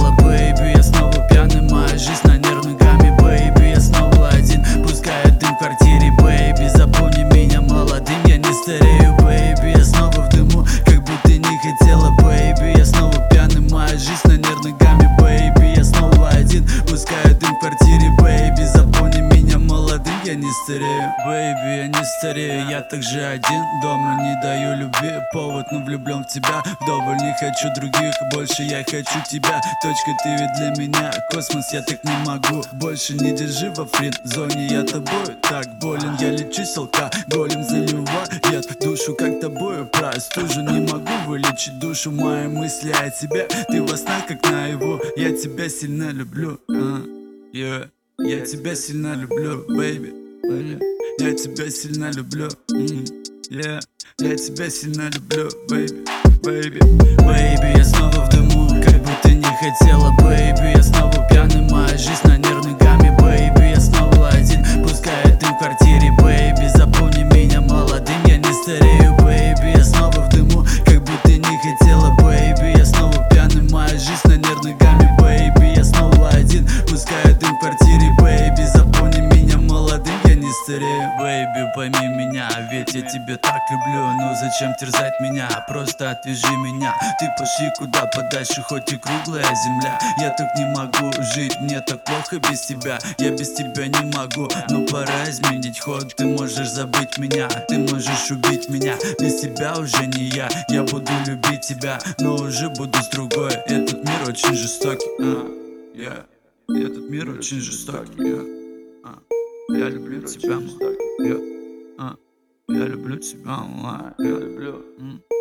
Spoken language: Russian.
хотела, бэйби. Я снова пьяный, моя жизнь на нервной гамме, бэйби. Я снова один, пускаю дым в квартире, бэйби. Запомни меня молодым, я не старею, бэйби. Я снова в дыму, как бы ты не хотела, бэйби. Я снова пьяный, моя жизнь на нервной гамме, бэйби. Я снова один, пускаю дым в квартире, бэйби. Запомни меня молодым, я не старею, бэйби. Я не старею, я также один дома, не даю любви повод, но влюблен в тебя вдоволь. Не хочу других, больше я хочу тебя. Точка, ты ведь для меня космос, я так не могу. Больше не держи во фрит-зоне, я тобой так болен. Я лечусь алкоголем, заливает душу, как тобою простужу. Не могу вылечить душу, мои мысли о тебе. Ты во снах, как наяву, я тебя сильно люблю, Я тебя сильно люблю, бэйби. Я тебя сильно люблю, Я тебя сильно люблю, бэйби. Бэйби, я снова в дыму, как бы ты не хотела, бэйби. Я снова пьяный, моя жизнь на нервной гамме, бэйби. Я снова один, пускаю дым в квартире, бэйби. Запомни меня молодым, я не старею, бэйби. Я снова в дыму, как бы ты не хотела, бэйби. Я снова пьяный, моя жизнь на нервной гамме, бэйби. Я снова один, пускаю дым в квартире, бэйби. Запомни меня молодым, я не старею, бэйби. Пойми меня, ведь я тебя так люблю. Ну зачем терзать меня, просто отвяжи меня. Ты пошли куда подальше, хоть и круглая земля. Я так не могу жить, мне так плохо без тебя. Я без тебя не могу, но пора изменить ход. Ты можешь забыть меня, ты можешь убить меня. Без тебя уже не я, я буду любить тебя, но уже буду с другой. Этот мир очень жестокий, Этот мир очень жестокий, Я люблю тебя, я люблю тебя, я люблю.